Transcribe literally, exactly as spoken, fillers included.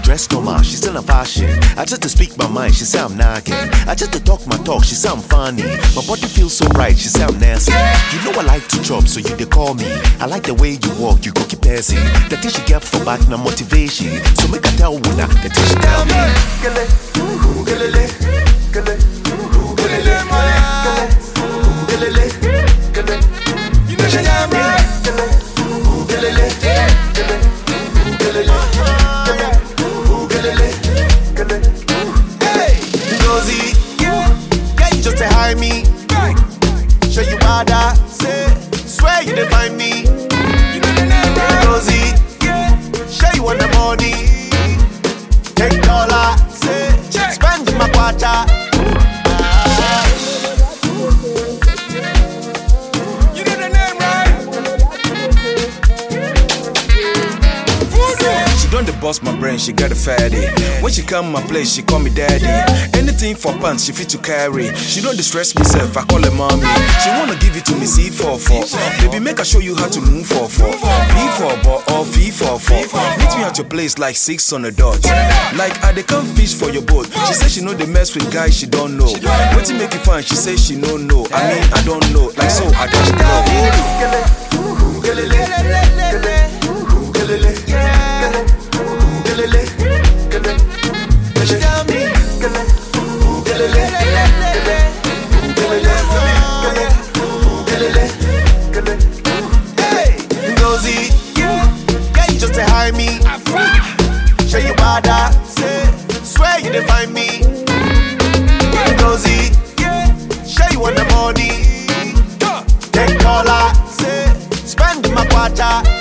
dress normal, she still in fashion. I just to speak my mind, she say I'm nagging. I just to talk my talk, she say I'm funny. My body feels so right, she say I'm nasty. You know I like to chop, so you they call me. I like the way you walk, you go keep passing. The thing she get for back, na motivation. So make I tell winner, the thing she tell me. Gele, ooh, gelele, gele, ooh, gelele, gelele, gelele, you know she got me. Gele, ooh, gelele, gele, ooh, gelele, gele, ooh, gelele, gele, hey, Josie, yeah, you just say hi me. Show you bada, say, swear you dey find me. Josie, show you on the money. Take dollar, say, spend my quarter. You know the name, right? She done the boss my brain, she got a fatty. When she come my place, she call me daddy. Anything for pants, she fit to carry. She don't distress myself, I call her mommy. She wanna give it to me, C four four. Baby, make her show you how to move for four. V for ball or V for four. Meet me at your place like six on the dot. Like I they come fish for your boat. She say she know they mess with guys she don't know. What to make it fun? She say she no know. I mean I don't know. Like so I don't know. She tell me, hey, Josie, yeah, you just say hi me. Show you bada, say, swear you dey find me. Josie, show you on the money. Take dollar, say, spend my quarter.